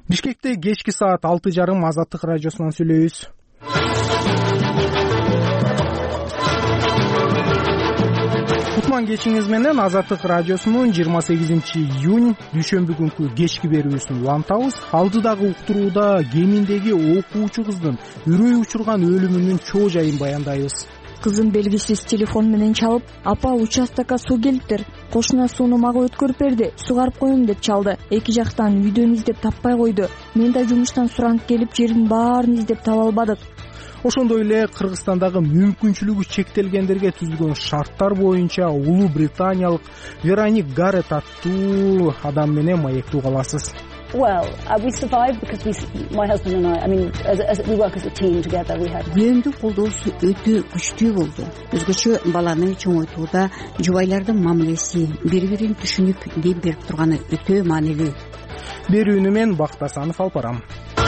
Бишкекте кечки саат 6:30 Азаттык радиосунан сүйлөйбүз. Кутман кечиңиз менен Азаттык радиосунун 28-июнь дүйшөмбү күнкү кечки берүүсүн улантабыз. Алдыдагы уктурууда кеминдеги окуучу кыздын үрөй учурган өлүмүнүн чоо жайын баяндайбыз. Кызым белгисиз телефон менен чалып, апа участокко суу келиптир, кошуна сууну мага өткөрүп берди, сугарып коеюн деп чалды. Эки жактан үйдөн издеп таппай койду. Мен да жумуштан суранып келип жердин баарын издеп таба албадык. Ошондой эле Кыргызстандагы мүмкүнчүлүгү чектелгендерге түзүлгөн шарттар боюнча улуу британиялык Вероник Гаррет аттуу адам менен маектүү каласыз. We survived because my husband and I mean, as we work as a team together, we had. Күйөөмдүн колдоосу өтө күчтүү болду. Өзгөчө баланы чоңойтууда жубайлардын мамилеси, бири-бирин түшүнүп дем берип турганы өтө маанилүү. Берүүнү мен Бактасанов алып барам.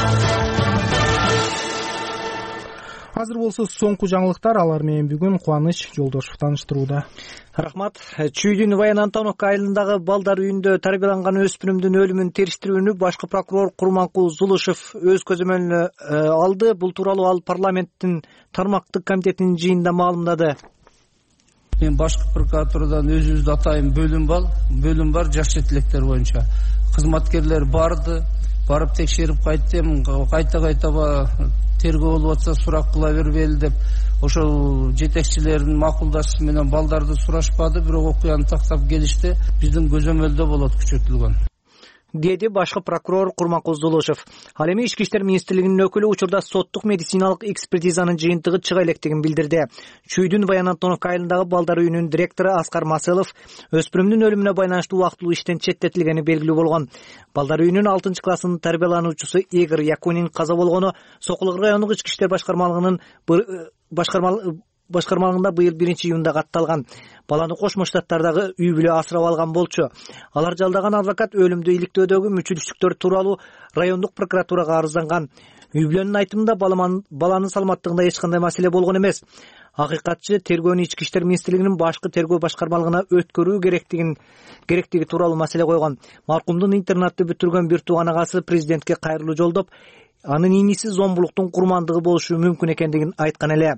Азыр болсо соңку жаңылыктар, алар менен бүгүн Кубаныч Жолдошов тааныштырууда. Рахмат. Чүйдүн Баян Антоновка айылындагы балдар үйүндө тарбияланган өспүрүмдүн өлүмүн териштирүүнү башкы прокурор Курманкул Зулушев өз көзөмөлүнө алды. Бул тууралуу ал парламенттин тармактык комитетинин жыйынында маалымдады. Мен башкы прокуратурадан өзүбүздү атайын бөлүм бар жаш четилектер боюнча. Кызматкерлер барды, барып текшерип кайттым, кайта тергөө болуп атса сурак кыла бербели деп ошол жетекчилердин макулдашуусу менен балдарды сурашпады, бирок окуяны тактап келишти. Биздин көзөмөлдө болот күчөтүлгөн, деди башкы прокурор Курманкул Зулушев. Ал эми Ички иштер министрлигинин өкүлү учурда соттук медициналык экспертизанын жыйынтыгы чыга электигин билдирди. Чүйдүн Баян Антоновка айылындагы балдар үйүнүн директору Аскар Маселов өспүрүмдүн өлүмүнө байланыштуу убактылуу иштен четтетилгени белгилүү болгон. Балдар үйүнүн 6 класснын тарбиялануучусу Игорь Якунин каза болгону Сокулук райондук Ички иштер башкармалыгынын башкармалыгында быйыл 1-июнда катталган. Баланы Кошмо Штаттардагы үй бүлө асырап алган болчу. Алар жалдаган адвокат өлүмдү иликтөөдөгү мүчүлүштүктөр тууралуу райондук прокуратурага арызланган. Үй бүлөнүн айтымында баланын саламаттыгында эч кандай маселе болгон эмес. Акыйкатчы тергөөнү Ички иштер министрлигинин башкы тергөө башкармалыгына өткөрүү керектиги тууралуу маселе койгон. Маркумдун интернатты бүтүргөн бир тууган агасы президентке кайрылуу жолдоп, анын иниси зомбулуктун курмандыгы болушу мүмкүн экендигин айткан эле.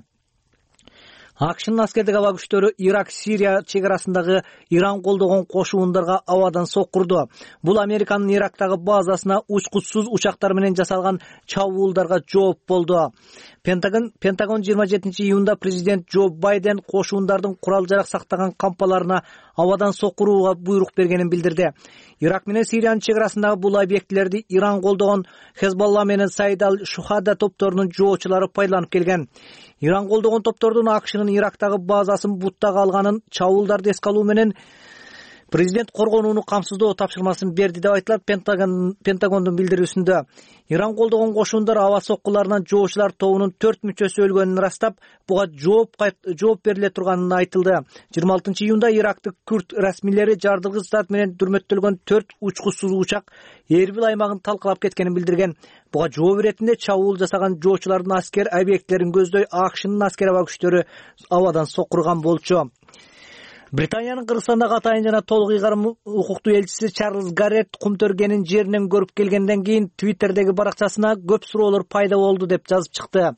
АКШнын аскердик аба күчтөрү Ирак-Сирия чегарасындагы Иран колдогон кошуундарга абадан соккурду. Бул Американын Ирактагы базасына учкучсуз учактар менен жасалган чабуулдарга жооп болду. Пентагон 27-июнда президент Джо Байден кошуундардын курал-жарак сактаган кампаларына абадан соккурууга буйрук бергенин билдирди. Ирак менен Сириянын чегарасындагы бул объектилерди Иран колдогон Хезболла менен Саид ал-Шухада топторунун жоочулары пайдаланып келген. Иран колдогон топтордун АКШнын Ирактагы базасын буттага алганын чабуулдарды эске алуу менен президент коргонууну камсыздоо тапшырмасын берди деп айтылат Пентагондун билдирүүсүндө. Иран колдогон кошуундар аба соккуларынан жоочулар тобунун 4 мүчөсү өлгөнүн ырастап, буга жооп бериле турганын айтылды. 26-июнда Ирактык күрд расмийлери жардыргыч зат менен дүрмөттөлгөн 4 учкучсуз учак Эрбил аймагын талкалап кеткенин билдирген. Буга жооп иретинде чабуул жасаган жоочулардын аскер объектилерин көздөй АКШнын аскер аба күчтөрү абадан соккурган болчу. Британиянын Кыргызстандагы атайын жана толук ыйгарым укуктуу элчиси Чарльз Гаррет кумтөргенин жеринен көрүп келгенден кийин Twitter'деги баракчасына көп суроолор пайда болду деп жазып чыкты.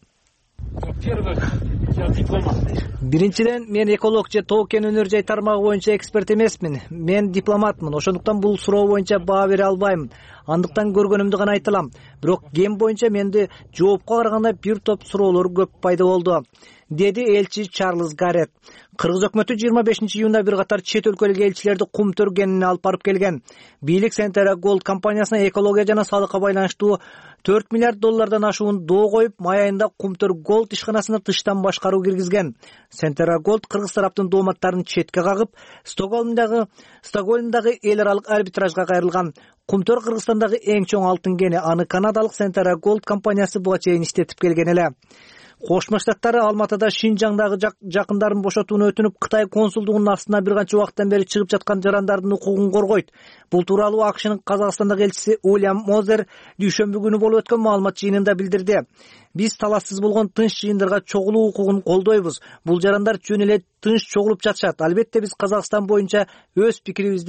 Биринчиден, мен эколог же тоо-кен өнөр жай тармагы боюнча эксперт эмесмин. Мен дипломатмын. Ошондуктан бул суроо боюнча баа бере албайм. Андыктан көргөнүмдү гана айта алам. Бирок ген боюнча менде жоопко караганда бир топ суроолор көп пайда болду, деди элчи Чарльз Гаррет. Кыргыз өкмөтү 25-июнда бир катар чет өлкөлүк элчилерди кумтөргенине алып барып келген. Бийлик Centera Gold компаниясына экология жана салыкка байланыштуу $4 миллиард ашуун доо коюп, май айында Кумтөр Gold ишканасына тыштан башкаруу киргизген. Centera Gold кыргыз тараптын дооматтарын четке кагып, Стокгольмдагы эл аралык арбитражга кайрылган. Кумтөр Кыргызстандагы эң чоң алтын кени, аны канадалык Centera Gold компаниясы буга чейин иштетип келген эле. Кошмо Штаттары Алматыда Шинжаңдагы жакындарын бошотууну өтүнүп, Кытай консулдугунун астына бир канча убакыттан бери чыгып жаткан жарандардын укугун коргойт. Бул тууралуу АКШнын Казакстандагы элчиси Уильям Мозер дүйшөмбү күнү болуп өткөн маалымат жыйынында билдирди. Биз талассыз болгон тынч жыйындарга чогулуу укугун колдойбуз. Бул жарандар жөн эле тынч чогулуп жатышат. Албетте биз Казакстан боюнча өз пикирибизди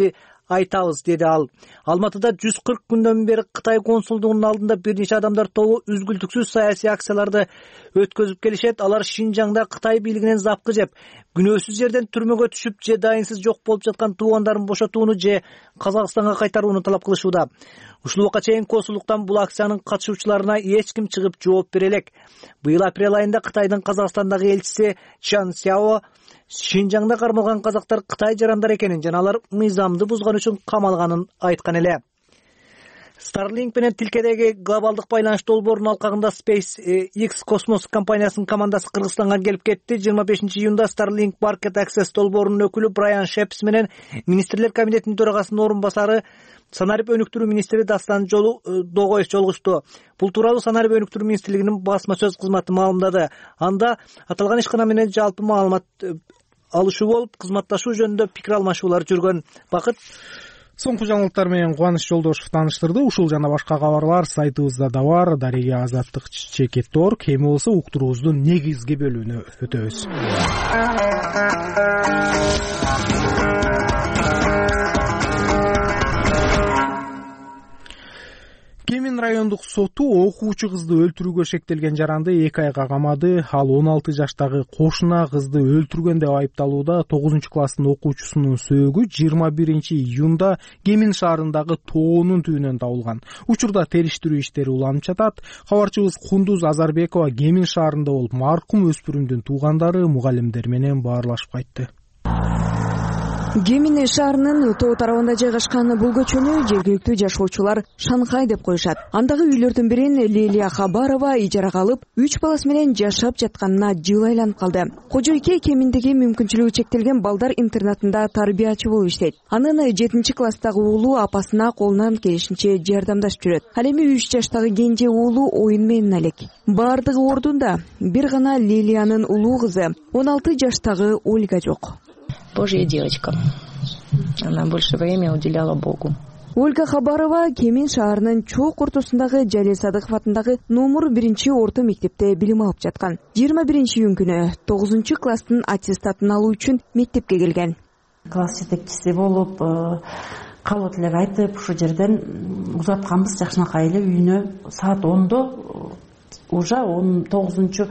айтабыз, деди ал. Алматыда 140 күндөн бери Кытай консулдугунун алдында бир нече адамдар тобу үзгүлтүксүз саясий акцияларды өткөзүп келишет. Алар Шинжаңда Кытай бийлигинен запкы жеп, күнөөсүз жерден түрмөгө түшүп же дайынсыз жок болуп жаткан туугандарын бошотууну же Казакстанга кайтарууну талап кылышууда. Ушул убакка чейин консулдуктан бул акциянын катышуучуларына эч ким чыгып жооп бере элек. Быйыл апрель айында Кытайдын Казакстандагы элчиси Чан Сяо Шинжаңда кармалган казактар Кытай жарандар экенин жана алар мыйзамды бузган үчүн камалганын айткан эле. Starlink менен тилкедеги глобалдык байланыш долбоорунун алкагында SpaceX космос компаниясынын командасы Кыргызстанга келип кетти. 25-июнда Starlink Market Access долбоорунун өкүлү Брайан Шепс менен министрлер кабинетинин төрагасынын орун басары санарип өнүктүрүү министри Дастан Догоев жолугушту. Бул тууралуу санарип өнүктүрүү министрлигинин басма сөз кызматы маалымдады. Анда аталган ишкана менен жалпы маалымат алышуу болуп, кызматташуу жөнүндө пикир алмашуулар жүргөн. Бакыт. Соңку жаңылыктар менен Кубаныч Жолдошев тааныштырды. Ушул жана башка кабарлар сайтыбызда да бар. Дарега Азаттык.org. Эми болсо уктуруубуздун негизги бөлүгүнө өтөбүз. Кемин райондук соту окуучу кызды өлтүрүүгө шектелген жаранды 2 айга камады. Ал 16 жаштагы кошуна кызды өлтүргөн деп айыпталууда. 9-класстын окуучусунун сөөгү 21-июнда Кемин шаарындагы тоонун түбүнөн табылган. Учурда териштирүү иштери уланып жатат. Кабарчыбыз Кундуз Азарбекова Кемин шаарында болуп, маркум өспүрүмдүн туугандары, мугалимдер менен баарлашып кайтты. Кемин шаарынын тоо тарабында жайгашкан бул көчөнү жергиликтүү жашоочулар Шанхай деп коюшат. Андагы үйлөрдүн бирин Лилия Хабарова ижарага алып, 3 баласы менен жашап жатканына жыл айланып калды. Кожойке Кеминдеги мүмкүнчүлүгү чектелген балдар интернатында тарбиячы болуп иштейт. Анын 7-класстагы уулу апасына колунан келишинче жардамдашып жүрөт. Ал эми 3 жаштагы кенже уулу оюн менен алек. Бардыгы ордунда. Бир гана Лилиянын улуу кызы 16 жаштагы Ольга жок. Божья девочка. Она больше времени уделяла Богу. Ольга Хабарова Кемин шаарынын чоок ортосундагы Жалил Садыков атындагы номер 1 орто мектепте билим алып жаткан. 21-июн күнү 9-класстын аттестатын алуу үчүн мектепке келген. Класс жетекчиси болуп, кабыл элек айтып, ушул жерден узатканбыз жакшынакай эле үйүнө саат 10:00 уже 19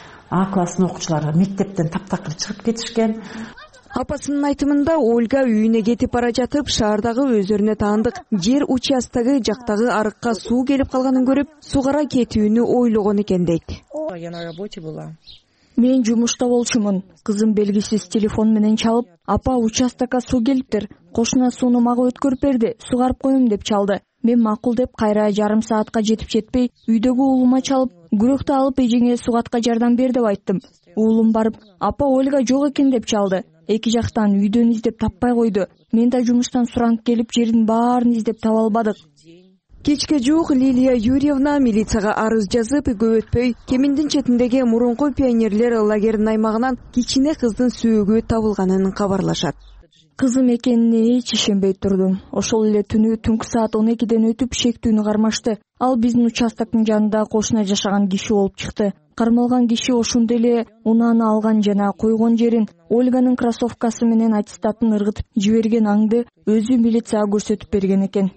А класстын окуучулары мектептен таптакыр чыгып кетишкен. Апасынын айтымында Ольга үйүнө кетип бара жатып, шаардагы өздөрүнө таандык жер участогы жактагы арыкка суу келип калганын көрүп, сугара кетүүнү ойлогон экен дейт. Я на работе была. Мен жумушта болчумун. Кызым белгисиз телефон менен чалып, апа участокко суу келиптир. Кошуна сууну мага өткөрүп берди, сугарып коем деп чалды. Мен макул деп кайра жарым саатка жетип жетпей, үйдөгү уулума чалып, күрөктү алып эжеңе сугатка жардам бер деп айттым. Уулум барып, апа Ольга жок экен деп чалды. Эки жактан үйдөн издеп таппай койду. Мен да жумуштан суранып келип, жердин баарын издеп таба албадык. Кечке жок Лилия Юрьевна милицияга арыз жазып, көп өтпөй Кеминдин четиндеги мурунку пионерлер лагеринин аймагынан кичине кыздын сөөгү табылганын кабарлашат. Кызым экенине эч ишенбей турдум. Ошол эле түнү түнкү саат 12ден өтүп шектүүнү кармашты. Ал биздин участоктун жанында кошуна жашаган киши болуп чыкты. Кармалган киши ошондой эле унааны алган жана койгон жерин, Ольганын кроссовкасы менен аттестатын ыргытып жиберген аңды өзү милицияга көрсөтүп берген экен.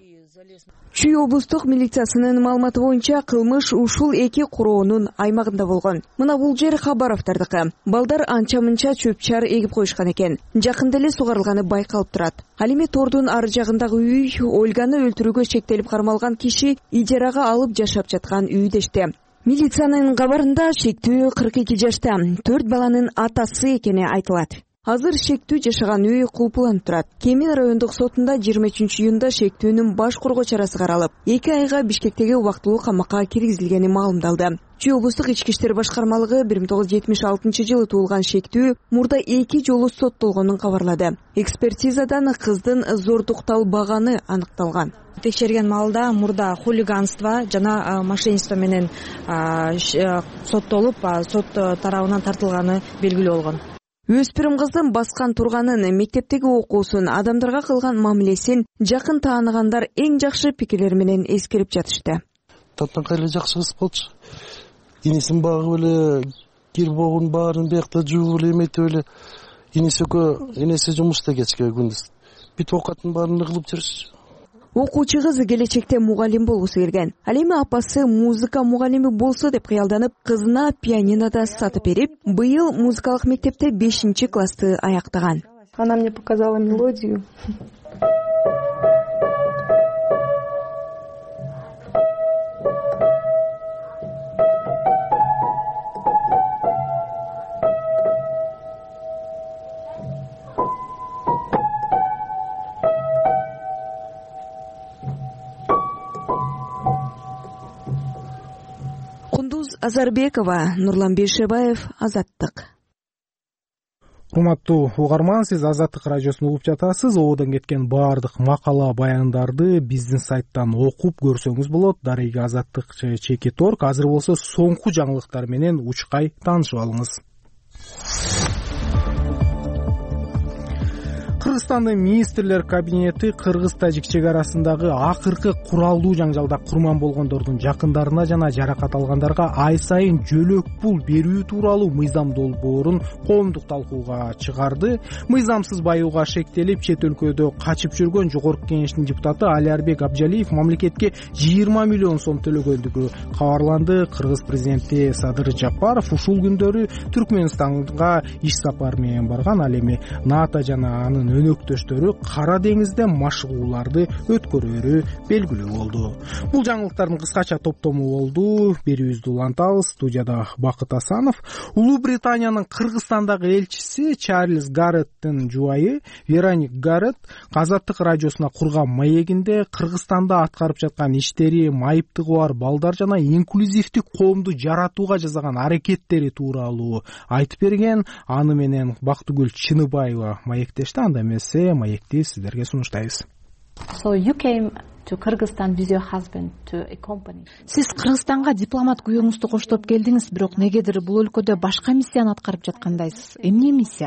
Чүй облустук милициясынын маалыматы боюнча кылмыш ушул эки куроонун аймагында болгон. Мына бул жер Хабаровдардыкы. Балдар анча-мынча чөп-чар эгип коюшкан экен. Жакында эле сугарылганы байкалып турат. Ал эми тордун ары жагындагы үй Ольганы өлтүрүүгө шектелип кармалган киши ижарага алып жашап жаткан үй дешти. Милициянын кабарында шектүү 42 жашта 4 баланын атасы экени айтылат. Азыр шектүү жашаган үй кулпуланып турат. Кемин райондук сотунда 23-июнда шектүүнүн баш коргоо чарасы каралып, 2 айга Бишкектеги убактылуу камакка киргизилгени маалымдалды. Чүй облустук ички иштер башкармалыгы 1976-жылы туулган шектүү мурда 2 жолу соттолгонун кабарлады. Экспертизадан кыздын зордукталбаганы аныкталган. Текшерген маалда мурда хулиганство жана мошенничество менен соттолуп, сот тарабынан тартылганы белгилүү болгон. Өспүрүм кыздын баскан турганын, мектептеги окуусун, адамдарга кылган мамилесин жакын тааныгандар эң жакшы пикирлер менен эскерип жатышты. Таптанкай эле жакшы кыз болчу. Инесин багып эле, кирбогун баарын биякта жууп эле, эметип эле. Энеси жумушта кечке күндүз. бүйтүп оокатын баарын кылып жүрүш. Окуучу кыз келечекте мугалим болгусу келген. Ал эми апасы музыка мугалими болсо деп кыялданып, кызына пианинода сатып берип, быйыл музыкалык мектепте 5-классты аяктаган. Она мне показала мелодию. Азарбекова, Нурлан Бейшебаев, Азаттык. Урматтуу угарман, сиз Азаттык радиосун угуп жатасыз. Ободон кеткен баардык макала баяндарды биздин сайттан окуп көрсөңүз болот. Дареги Азаттык /Торг. Азыр болсо соңку жаңылыктар менен учкай таанышып алыңыз. Кыргызстандын министрлер кабинети кыргыз-тажик чек арасындагы акыркы куралдуу жаңжалда курман болгондордун жакындарына жана жаракат алгандарга ай сайын жөлөк пул берүү тууралуу мыйзам долбоорун коомдук талкууга чыгарды. Мыйзамсыз баюуга шектелип, чет өлкөдө качып жүргөн Жогорку Кеңештин депутаты Алиарбек Абжалиев мамлекетке 20 миллион сом төлөгөндүгү кабарланды. Кыргыз президенти Садыр Жапаров ушул күндөрү Түркмөнстанга иш сапары менен барган. Ал эми НАТО жана анын өнөктөштөрү Кара деңизде машыгууларды өткөрөөрү белгилүү болду. Бул жаңылыктардын кыскача топтому болду. Берүүбүздү улантабыз. Студияда Бакыт Асанов. Улуу Британиянын Кыргызстандагы элчиси Чарльз Гарреттин жубайы Вероник Гарретт Азаттык радиосуна курган маегинде Кыргызстанда аткарып жаткан иштери, майыптыгы бар балдар жана инклюзивдик коомду жаратууга жасаган аракеттери тууралуу айтып берген. Аны менен Бактыгүл Чыныбаева маектешти. Анда эмесе маекти сиздерге сунуштайбыз. Сиз Кыргызстанга дипломат күйөөңүздү коштоп келдиңиз, бирок негедир бул өлкөдө башка миссияны аткарып жаткандайсыз. Эмне миссия?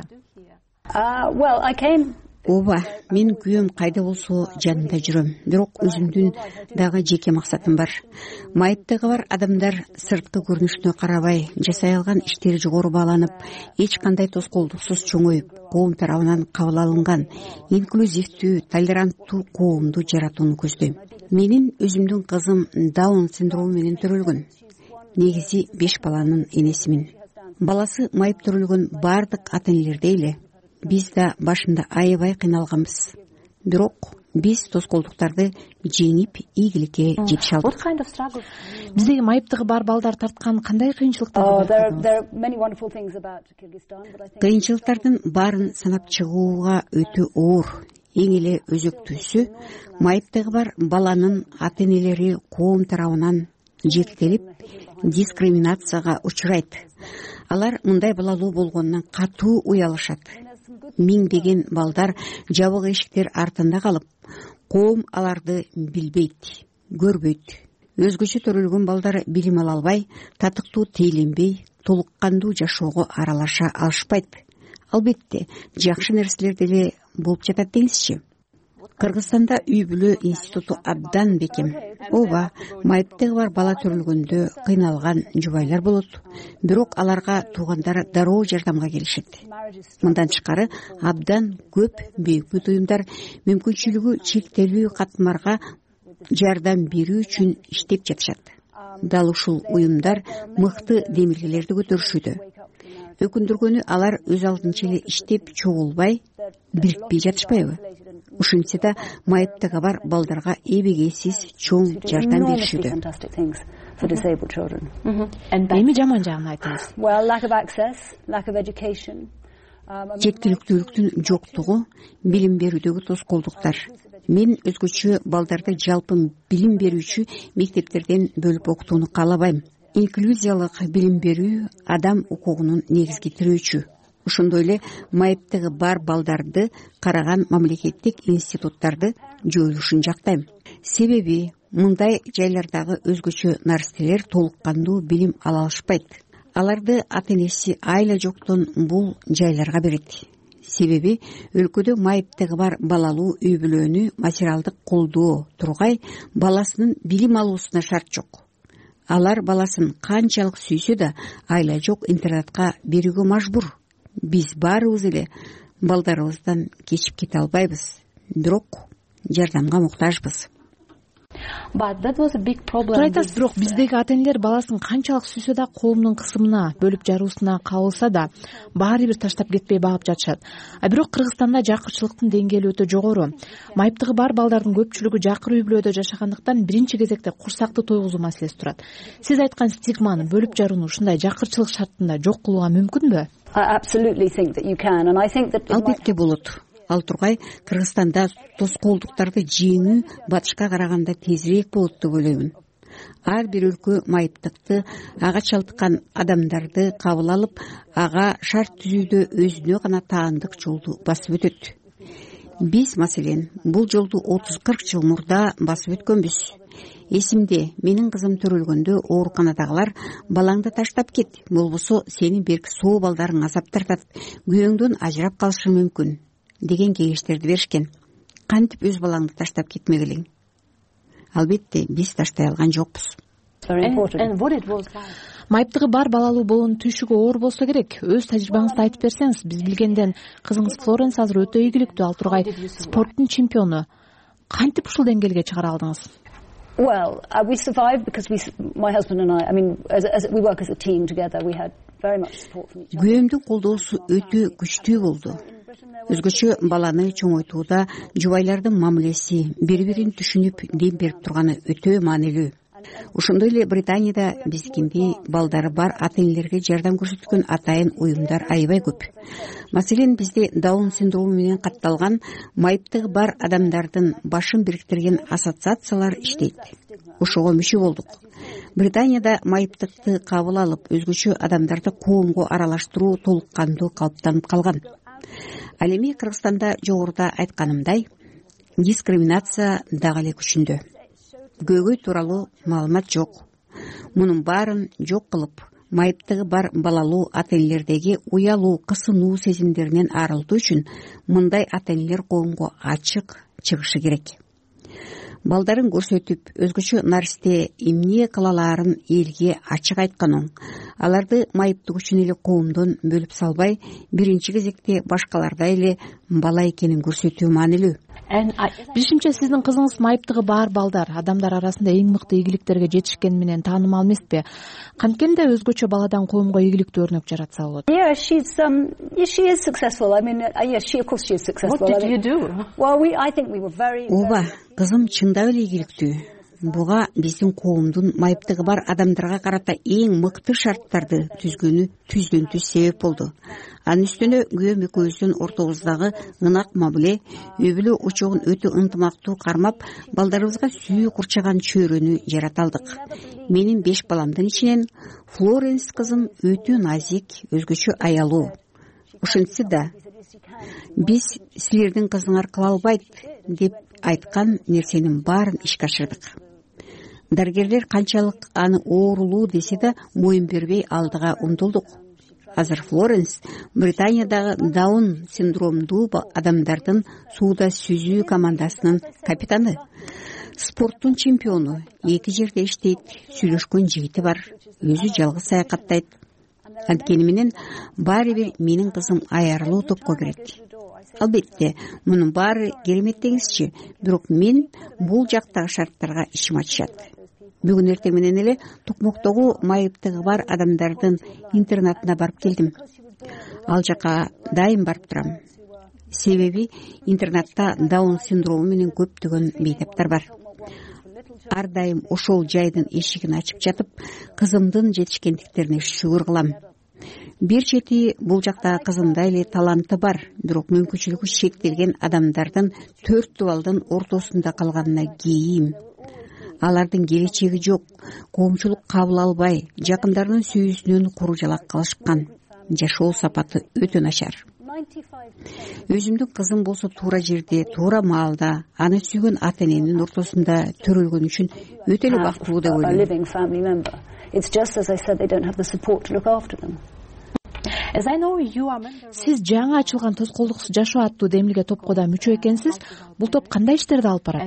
Ооба, мен күйөөм кайда болсо жанында жүрөм. Бирок өзүмдүн дагы жеке максатым бар. Майыптыгы бар адамдар сырткы көрүнүшүнө карабай жасай алган иштери жогору бааланып, эч кандай тоскоолдуксуз чоңоюп, коом тарабынан кабыл алынган инклюзивдүү, толеранттуу коомду жаратууну көздөйм. Менин өзүмдүн кызым Даун синдрому менен төрөлгөн. Негизи 5 баланын энесимин. Баласы майыптырылган бардык ата-энелердей эле биз да башында аябай кыйналганбыз. Бирок биз тоскоолдуктарды жеңип, ийгиликке жетише алдык. Биздеги майыптыгы бар балдар тарткан кандай кыйынчылыктар бар? Кыйынчылыктардын баарын санап чыгууга өтө оор. Эң эле өзөктүүсү майыптыгы бар баланын ата-энелери коом тарабынан жектелип, дискриминацияга учурайт. Алар мындай балалуу болгонунан катуу уялышат. Миңдеген балдар жабык эшиктер артында калып, коом аларды билбейт, көрбөйт. Өзгөчө төрөлгөн балдар билим ала албай, татыктуу тейлинбей, толук кандуу жашоого аралаша алышпайт. Албетте, жакшы нерселер деле болуп жатат деңизчи. Кыргызстанда үй-бүлө институту абдан бекем. Ооба, майыптыгы бар бала төрөлгөндө кыйналган жубайлар болот. Бирок аларга туугандары дароо жардамга келишет. Мындан тышкары абдан көп бейөкмөт уюмдар мүмкүнчүлүгү чектелүү катмарга жардам берүү үчүн иштеп жатышат. Дал ушул уюмдар мыкты демилгелерди көтөрүшүүдө. Өкүндүргөнү алар өз алдынча эле иштеп чогулбай, бирикпей жатышпайбы? Ушинтсе да майыптыгы бар балдарга эбегейсиз чоң жардам беришүүдө. Эми жаман жагын айтыңыз. Жеткиликтүүлүктүн жоктугу, билим берүүдөгү тоскоолдуктар. Мен өзгөчө балдарды жалпы билим берүүчү мектептерден бөлүп окутууну каалабайм. Инклюзиялык билим берүү адам укугунун негизги тирөөчү. Ошондой эле майыптыгы бар балдарды караган мамлекеттик институттарды жоюлушун жактайм. Себеби мындай жайлардагы өзгөчө нарселер толук кандуу билим ала алышпайт. Аларды ата-энеси айла жоктон бул жайларга берет. Себеби өлкөдө майыптыгы бар балалуу үй-бүлөнү материалдык колдоо тургай баласынын билим алуусуна шарт жок. Алар баласын канчалык сүйсө да айла жок интернатка берүүгө мажбур. Биз баарыбыз эле балдарыбыздан кечип кете албайбыз. бирок жардамга муктажбыз. Туура айтасыз, бирок биздеги ата энелер баласын канчалык сүйсө да коомдун кысымына, бөлүп жаруусуна кабылса да баары бир таштап кетпей багып жатышат. Бирок Кыргызстанда жакырчылыктын деңгээли өтө жогору. Майыптыгы бар балдардын көпчүлүгү жакыр үй бүлөдө жашагандыктан биринчи кезекте курсакты тойгузуу маселеси турат. Сиз айткан стигманы, бөлүп жарууну ушундай жакырчылык шартында жок кылууга мүмкүнбү? Албетте болот. Ал тургай Кыргызстанда тоскоолдуктарды жеңүү батышка караганда тезирээк болот деп ойлоймун. Ар бир өлкө майыптыкты, ага чалдыккан адамдарды кабыл алып, ага шарт түзүүдө өзүнө гана таандык жолду басып өтөт. Биз, маселен, бул жолду 30-40 жыл мурда басып өткөнбүз. Эсимде, менин кызым төрөлгөндө ооруканадагылар балаңды таштап кет, болбосо сени берки соо балдарың азап тартат, күйөөңдөн ажырап калышы мүмкүн деген кеңештерди беришкен. Кантип өз балаңды таштап кетмегилиң? Албетте, биз таштай алган жокпуз. Майыптыгы бар балалуу болуунун түйшүгү оор болсо керек. Өз тажрыйбаңызды айтып берсеңиз. Биз билгенден кызыңыз Флоренс азыр өтө ийгиликтүү, ал тургай спорттун чемпиону. Кантип ушул деңгээлге чыгара алдыңыз? Well, we survived because my husband and I mean, as we work as a team together, we had very much support from each other. Күйөөмдүн колдоосу өтө күчтүү болду. Өзгөчө баланы чоңойтууда жубайлардын мамилеси, бири-бирин түшүнүп, дем берип турганы өтө маанилүү. Ошондой эле Британияда биздикиндей балдары бар ата-энелерге жардам көрсөткөн атайын уюмдар аябай көп. Маселен, бизде Даун синдрому менен катталган майыптыгы бар адамдардын башын бириктирген ассоциациялар иштейт. Ошого мүчө болдук. Британияда майыптыкты кабыл алып, өзгөчө адамдарды коомго аралаштыруу толук кандуу калыптанып калган. Ал эми Кыргызстанда жогоруда айтканымдай, дискриминация дагы эле күчүндө. Көйгөй тууралуу маалымат жок. Мунун баарын жок кылып, майыптыгы бар балалуу ата-энелердеги уялуу, кысынуу сезимдеринен арылтуу үчүн мындай ата-энелер коомго ачык чыгышы керек. Балдарын көрсөтүп, өзгөчө наристе эмне кылалаарын элге ачык айткан оң. Аларды майыптык үчүн эле коомдон бөлүп салбай, биринчи кезекте башкалардай эле бала экенин көрсөтүү маанилүү. Билишимче, сиздин кызыңыз майыптыгы бар балдар, адамдар арасында эң мыкты ийгиликтерге жетишкени менен таанымал эмеспи? Канткенде өзгөчө баладан коомго ийгиликтүү өрнөк жаратса болот. Yeah, she is successful. I mean, yes, of course she is successful. What did you do? Well, I think we were very. Ооба, кызым чындап эле ийгиликтүү. Буга биздин коомдун майыптыгы бар адамдарга карата эң мыкты шарттарды түзгөнү себеп болду. Анын үстүнө күйөөм экөөбүздүн ортобуздагы ынак мамиле, үй бүлө очогун өтө ынтымактуу кармап, балдарыбызга сүйүү курчаган чөйрөнү жарата алдык. Менин 5 баламдын ичинен Флоренс кызым өтө назик, өзгөчө аялуу. Ошентсе да, биз силердин кызыңар кыла албайт деп айткан нерсенин баарын ишке ашырдык. Дарыгерлер канчалык аны оорулуу десе да моюн бербей алдыга умтулдук. Азыр Флоренс Британиядагы Даун синдромдуу адамдардын сууда сүзүү командасынын капитаны. Спорттун чемпиону, 2 жерде иштейт, сүйлөшкөн жигити бар, өзү жалгыз саякаттайт. Анткени менен баары бир менин кызым аярлуу топко кирет. Албетте, мунун баары керемет деңизчи, бирок мен бул жактагы шарттарга ичим ачышат. Бүгүн эртең менен эле Токмоктогу майыптыгы бар адамдардын интернатына барып келдим. Ал жака дайым барып турам. Себеби интернатта Даун синдрому менен көптөгөн бейтаптар бар. Ар дайым ошол жайдын эшигин ачып жатып, кызымдын жетишкендиктерине шүгүр кылам. Бир чети бул жакта кызымда эле таланты бар, бирок мүмкүнчүлүгү шектелген адамдардын 4 балдын ортосунда калганына кейим. Алардын келечеги жок, коомчулук кабыл албай, жакындарынын сүйүүсүнөн куру жалак калышкан. Жашоо сапаты өтө начар. Өзүмдүн кызым болсо туура жерде, туура маалда, аны сүйгөн ата-эненин ортосунда төрөлгөн үчүн өтө эле бактылуу деп ойлойм. Сиз жаңы ачылган тоскоолдуксуз жашоо аттуу демилге топко да мүчө экенсиз. Бул топ кандай иштерди алып барат?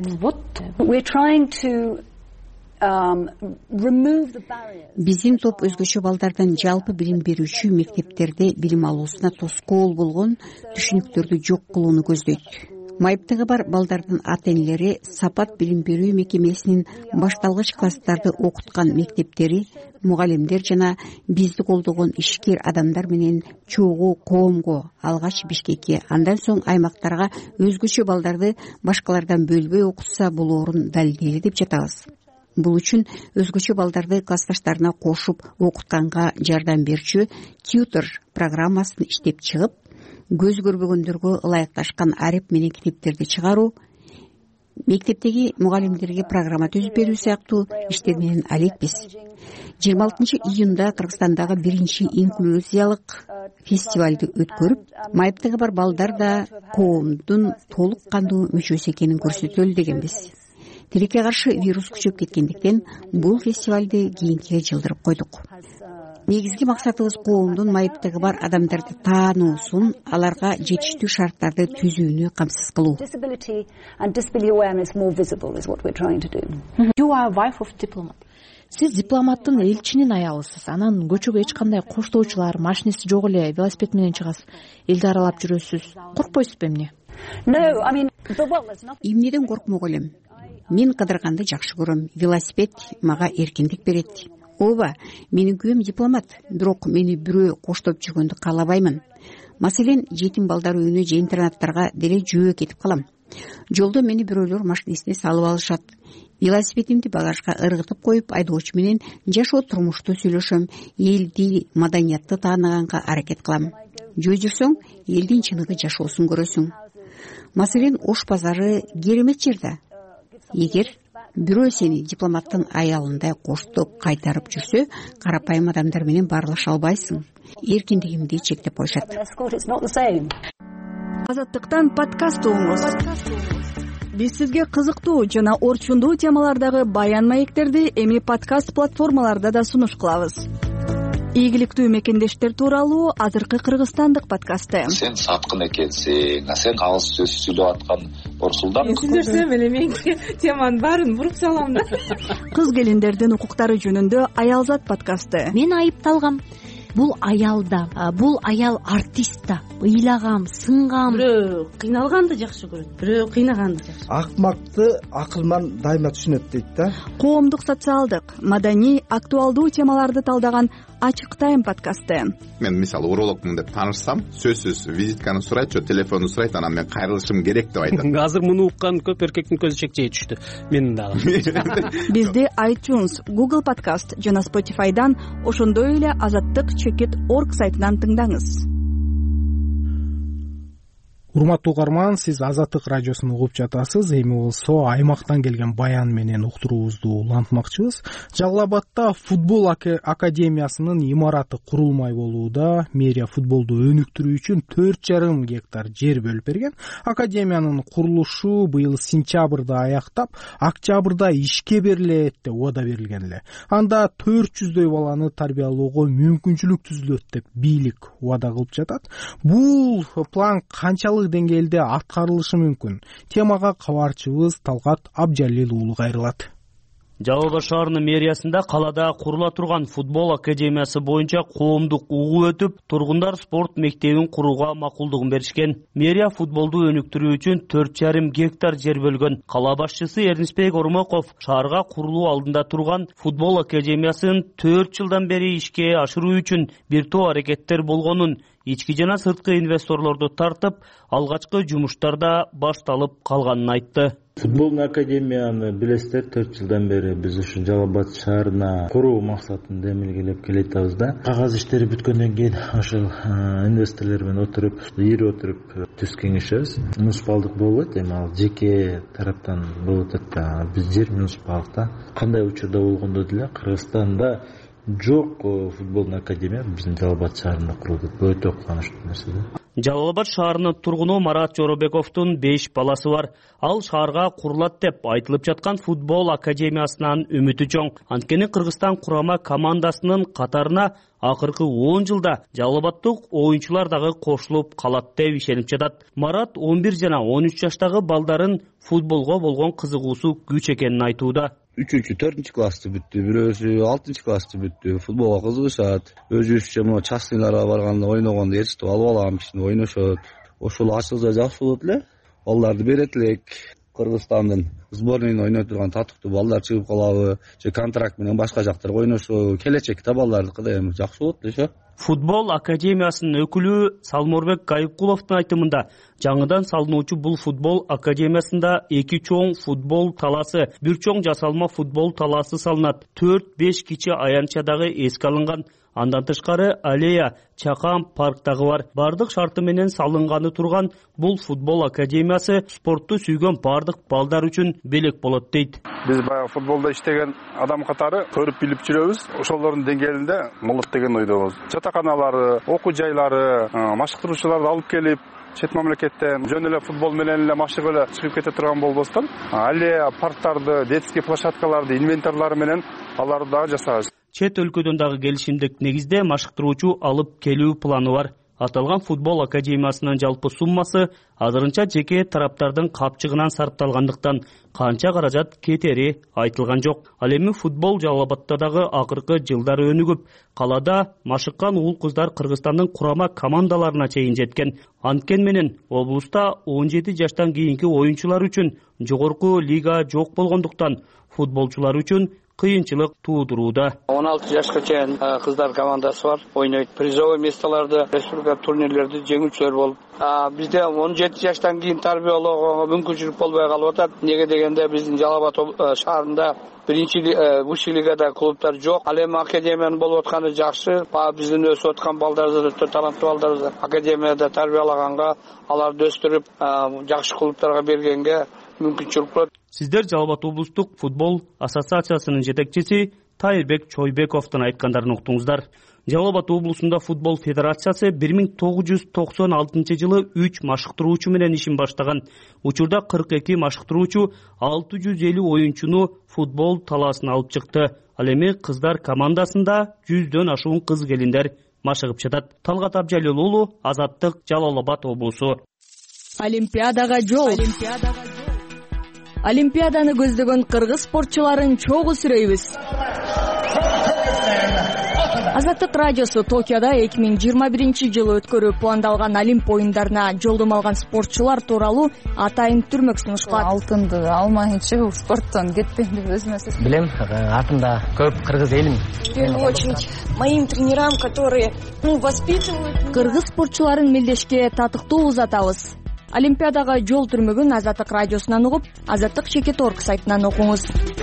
Биздин топ өзгөчө балдардын жалпы билим берүүчү мектептерде билим алуусуна тоскоол болгон түшүнүктөрдү жок кылууну көздөйт. Майыптыгы бар балдардын ата энелери Сапат билим берүү мекемесинин башталгыч класстарды окуткан мектептери, мугалимдер жана бизди колдогон ишкер адамдар менен чогуу коомго алгач Бишкекке, андан соң аймактарга өзгөчө балдарды башкалардан бөлбөй окутса болоорун далилдейли деп жатабыз. Бул үчүн өзгөчө балдарды классташтарына кошуп окутканга жардам берчү тьютор программасын иштеп чыгып, көз көрбөгөндөргө ылайыкташкан арип менен китептерди чыгаруу, мектептеги мугалимдерге программа түзүп берүү сыяктуу иштер менен алекпиз. 26 июнда Кыргызстандагы биринчи инклюзиялык фестивалды өткөрүп, майыптыгы бар балдар да коомдун толук кандуу мүчөсү экенин көрсөтөлү дегенбиз. Тилекке каршы вирус күчөп кеткендиктен бул фестивалды кийинкиге жылдырып койдук. Негизги максатыбыз коомдун майыптыгы бар адамдарды таануусун, аларга жетиштүү шарттарды түзүүнү камсыз кылуу. Сиз дипломаттын элчинин аялысыз. Анан көчөгө эч кандай коштоочулар, машинеси жок эле велосипед менен чыгасыз. Элди аралап жүрөсүз. Коркпойсузбу эмне? Эмнеден коркмок элем? Мен кыдырганды жакшы көрөм. Велосипед мага эркиндик берет. Ооба, менин күйөөм дипломат, бирок мени бирөө коштоп жүргөндү каалабаймын. Маселен, жетим балдар үйүнө же интернаттарга деле жөө кетип калам. Жолдо мени бирөөлөр машинесине салып алышат. Велосипедимди багажга ыргытып коюп, айдоочу менен жашоо турмушту сүйлөшөм, элди, маданиятты тааныганга аракет кылам. Жөө жүрсөң, элдин чыныгы жашоосун көрөсүң. Маселен, Ош базары керемет жер да. Эгер бирөө сени дипломаттын аялындай коштоп кайтарып жүрсө, карапайым адамдар менен баарлаша албайсың. Эркиндигимди чектеп коюшат. Азаттыктан подкаст угуңуз. Биз сизге кызыктуу жана орчундуу темалардагы баян маектерди эми подкаст платформаларда да сунуш кылабыз. Ийгиликтүү мекендештер тууралуу азыркы кыргызстандык подкасты. Сен саткын экенсиң, сен кагыс сөз сүйлөп аткан Орсулдан. Сүйлөсөм эле мен теманын баарын буруп салам да. Кыз келиндердин укуктары жөнүндө Аялзат подкасты. Мен айыпталгам. Бул аял да, бул аял артист да. Ыйлагам, сынгам. Бирөө кыйналганды жакшы көрөт, бирөө кыйнаганды жакшы. Акмакты акылман дайыма түшүнөт дейт да. Коомдук, социалдык, маданий, актуалдуу темаларды талдаган Ачык тайм подкасты. Мен мисалы урологмун деп таанышсам, сөзсүз визитканы сурайт, же телефонду сурайт, анан мен кайрылышым керек деп айтам. Азыр муну уккан көп эркектин көзү чекчей түштү. Менин дагы. Бизди iTunes, Google Podcast жана Spotify'дан, ошондой эле azattik.org сайтынан тыңдаңыз. Урматтуу угарман, сиз Азаттык радиосун угуп жатасыз. Эми болсо аймактан келген баян менен уктуруубузду улантмакчыбыз. Жалал Абадта футбол академиясынын имараты курулмай болууда. Мэрия футболду өнүктүрүү үчүн 4,5 гектар жер бөлүп берген. Академиянын курулушу быйыл сентябрда аяктап, октябрда ишке берилет деп убада берилген эле. Анда 400дөй баланы тарбиялоого мүмкүнчүлүк түзүлөт деп бийлик убада кылып жатат. Бул план канчалык деңгээлде аткарылышы мүмкүн? Темага кабарчыбыз Талгат Абжалил уулу кайрылат. Жалал Абад шаарынын мэриясында калада курула турган футбол академиясы боюнча коомдук угуу өтүп, тургундар спорт мектебин курууга макулдугун беришкен. Мэрия футболду өнүктүрүү үчүн 4,5 гектар жер бөлгөн. Кала башчысы Эрнисбек Ормоков шаарга курулуу алдында турган футбол академиясын 4 жылдан бери ишке ашыруу үчүн бир топ аракеттер болгонун, ички жана сырткы инвесторлорду тартып, алгачкы жумуштарда башталып калганын айтты. Футболный академияны билесиздер, 4 жылдан бери биз ушу Жалал Абад шаарына куруу максатында эмилгелеп келатабыз да. Кагаз иштери бүткөндөн кийин ошол инвесторлор менен отуруп, ийри отуруп түз кеңешебиз. Муниципалдык болот, эми ал жеке тараптан болуп атат да. Биз жер муниципалдыкта. Кандай учурда болгондо деле Кыргызстанда жок футболный академия биздин Жалал Абад шаарында курулду. Бул өтө кубанычтуу нерсе да. Жалал Абад шаарынын тургуну Марат Жоробековдун 5 баласы бар. Ал шаарга курулат деп айтылып жаткан футбол академиясынан үмүтү чоң. Анткени Кыргызстан курама командасынын катарына акыркы 10 жылда Жалал Абадтык оюнчулар дагы кошулуп калат деп ишенип жатат. Марат 11 жана 13 жаштагы балдарын футболго болгон кызыгуусу күч экенин айтууда. 3-4 классты бүттү, бирөөсү 6 классты бүттү, футболго кызыгышат. Өзүбүзчө могу частныйларга барганда ойногондо ээрчитип алып алам, кичине ойношот. Ошол ачылса жакшы болот эле. балдарды берет элек. Кыргызстандын сборныйын ойной турган татыктуу балдар чыгып калабы же контракт менен башка жактарга ойношобу, келечекте балдардыкы да эми жакшы болот деши. Футбол академиясынын өкүлү Салморбек Кайыпкуловдун айтымында жаңыдан салынуучу бул футбол академиясында 2 чоң футбол талаасы, 1 чоң жасалма футбол талаасы салынат. 4-5 кичи аянтчадагы эске алынган. Андан тышкары аллея, чакан, парк дагы бар. Бардык шарты менен салынганы турган бул футбол академиясы спортту сүйгөн бардык балдар үчүн белек болот дейт. Биз баягы футболдо иштеген адам катары көрүп билип жүрөбүз. Ошолордун деңгээлинде болот деген ойдобуз. Жатаканалары, окуу жайлары, машыктыруучуларды алып келип чет мамлекеттен жөн эле футбол менен эле машыгып эле чыгып кете турган болбостон, аллея, парктарды, детский площадкаларды, инвентарлары менен аларды дагы жасайбыз. Чет өлкөдөн дагы келишимдик негизде машыктыруучу алып келүү планы бар. Аталган футбол академиясынын жалпы суммасы азырынча жеке тараптардын капчыгынан сарпталгандыктан канча каражат кетери айтылган жок. Ал эми футбол Жалал Абадта дагы акыркы жылдары өнүгүп, калада машыккан уул кыздар Кыргызстандын курама командаларына чейин жеткен. Анткени менен облуста 17 жаштан кийинки оюнчулар үчүн жогорку лига жок болгондуктан футболчулар үчүн кыйынчылык туудурууда. 16 жашка чейин кыздар командасы бар, ойнойт. Призовый местолорду, республика турнирлерди жеңүүчүлөр болуп. Бизде 17 жаштан кийин тарбиялоого мүмкүнчүлүк болбой калып атат. Неге дегенде биздин Жалал Абад шаарында биринчи высший лигада клубтар жок. Ал эми академиянын болуп атканы жакшы. Биздин өсүп аткан балдарыбызды, таланттуу балдарыбызды академияда тарбиялаганга, аларды өстүрүп, жакшы клубтарга бергенге мүмкүнчүлүк болот. Сиздер Жалал Абад облустук футбол ассоциациясынын жетекчиси Тайырбек Чойбековдун айткандарын уктуңуздар. Жалал Абад облусунда футбол федерациясы 1996 жылы 3 машыктыруучу менен ишин баштаган. Учурда 42 машыктыруучу 650 оюнчуну футбол талаасына алып чыкты. Ал эми кыздар командасында 100дөн ашуун кыз келиндер машыгып жатат. Талгат Абжалил уулу, Азаттык, Жалал Абад облусу. Олимпиадага жол. Олимпиаданы көздөгөн кыргыз спортчуларын чогуу сүрөйбүз. Азаттык радиосу Токиодо 2021 жылы өткөрүү пландалган Олимп оюндарына жолдомо алган спортчулар тууралуу атайын түрмөк сунушталат. Алтынды алмайынча спорттон кетпейм деп өзүмө сөз билем. Артымда көп кыргыз элим. В первую очередь моим тренерам, которые воспитывают. Кыргыз спортчуларын мелдешке татыктуу узатабыз. Олимпиадага жол түрмөгүн Азаттык радиосунан угуп, Азаттык Чекет.орг сайтынан окуңуз.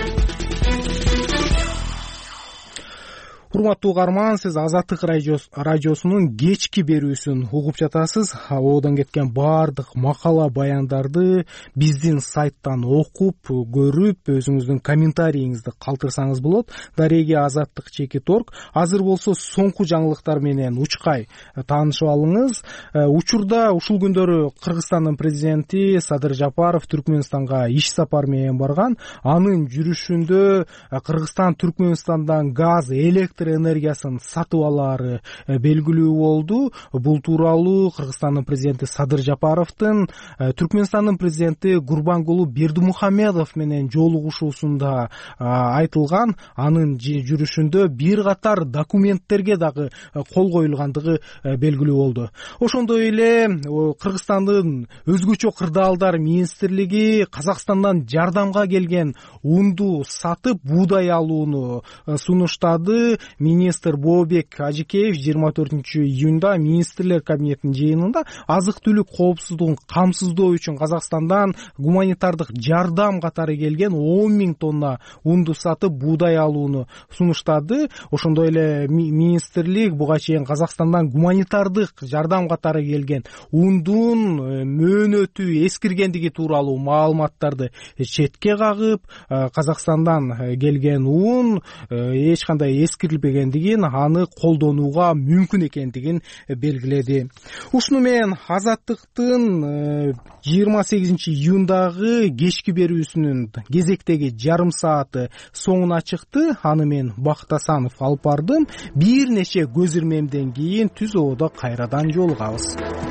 Урматтуу угарман, сиз Азаттык радиосунун кечки берүүсүн угуп жатасыз. Оодон кеткен баардык макала баяндарды биздин сайттан окуп, көрүп, өзүңүздүн комментарийиңизди калтырсаңыз болот. Дареги Азаттык Чекет.орг. Азыр болсо соңку жаңылыктар менен учкай таанышып алыңыз. Учурда ушул күндөрү Кыргызстандын президенти Садыр Жапаров Түркмөнстанга иш сапар менен барган. Анын жүрүшүндө Кыргызстан Түркмөнстандан газ, электр энергиясын сатып алаары белгилүү болду. Бул тууралуу Кыргызстандын президенти Садыр Жапаровдун Түркмөнстандын президенти Гурбангулу Бердимухамедов менен жолугушуусунда айтылган. Анын жүрүшүндө бир катар документтерге дагы кол коюлгандыгы белгилүү болду. Ошондой эле Кыргызстандын өзгөчө кырдаалдар министрлиги Казакстандан жардамга келген унду сатып буудай алууну сунуштады. Министр Бообек Ажикеев 24-июнда министрлер кабинетинин жыйынында азык-түлүк коопсуздугун камсыздоо үчүн Казакстандан гуманитардык жардам катары келген 10 000 тонна унду сатып буудай алууну сунуштады. Ошондой эле министрлик буга чейин Казакстандан гуманитардык жардам катары келген ундун мөөнөтү эскиргендиги тууралуу маалыматтарды четке кагып, Казакстандан келген ун эч кандай эскирилбегендигин, аны колдонууга мүмкүн экендигин белгиледи. Ушуну менен Азаттыктын 28-июндагы кечки берүүсүнүн кезектеги жарым сааты соңуна чыкты. Аны мен Бакыт Асанов алып бардым. Бир нече көз ирмемден кийин түз оодо кайрадан жолугабыз.